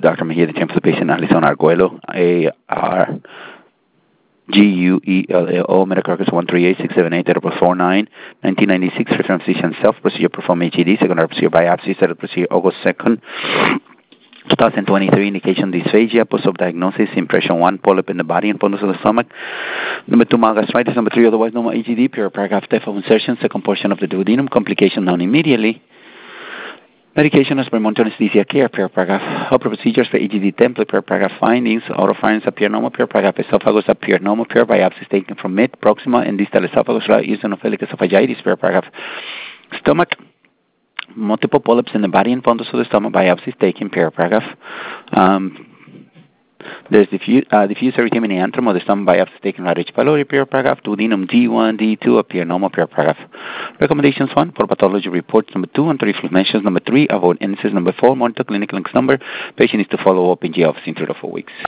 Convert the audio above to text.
Dr. Mejia, the temple patient, Alison Arguello, ARGUELLO, Metacarcass 138678, date of birth 4/9/1996, first physician self-procedure performed HED, secondary procedure biopsy, set procedure August 2nd, 2023, indication dysphagia, post-op diagnosis, impression 1, polyp in the body and fundus of the stomach. Number 2, mild gastritis. Number 3, otherwise normal HED, pure paragraph depth of insertion, second portion of the duodenum, complication known immediately. Medication as per Monton anesthesia care, pure paragraph. Upper procedures for EGD template, pure paragraph findings. Oropharynx appear normal, pure paragraph. Esophagus appear normal, pure biopsies taken from mid, proximal, and distal esophagus, eosinophilic esophagitis, pure paragraph. Stomach, multiple polyps in the body and fundus of the stomach, biopsies taken, pure paragraph. There's diffuse erythema in the antrum of the stomach, biopsies taken right H. pylori, pure paragraph. Duodenum D1, D2 appear normal, pure paragraph. Recommendations: 1, for pathology reports. Number 2, on inflammations. Number 3, avoid illnesses. Number 4, monitor clinical number. Patient is to follow up in the office in 3 to 4 weeks.